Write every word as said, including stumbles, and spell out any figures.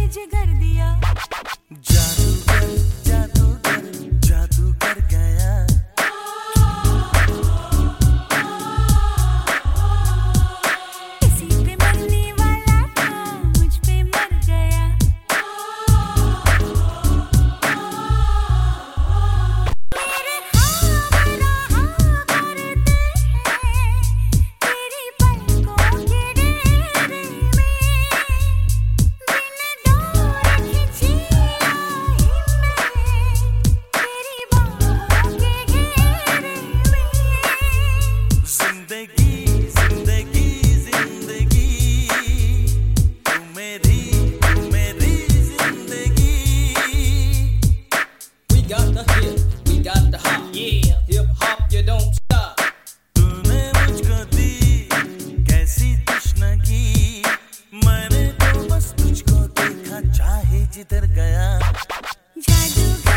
जिगर दिया। जादूगर जादूगर जादू कर गया। किसी पे मरने वाला था, मुझ पे मर गया। मेरे ख्वाब रहा करते हैं तेरी पलकों के डेरे में। बिन डोर खिंची आई मैं तेरी बाहों के घेरे में। जिंदगी जिंदगी जिंदगी तू मेरी तू मेरी जिंदगी। We got the hip, we got the hop. Yeah, hip hop, you don't stop. तूने मुझको दी कैसी तृष्णगी, मैंने तो बस तुझको देखा चाहे जिधर गया। जादूगर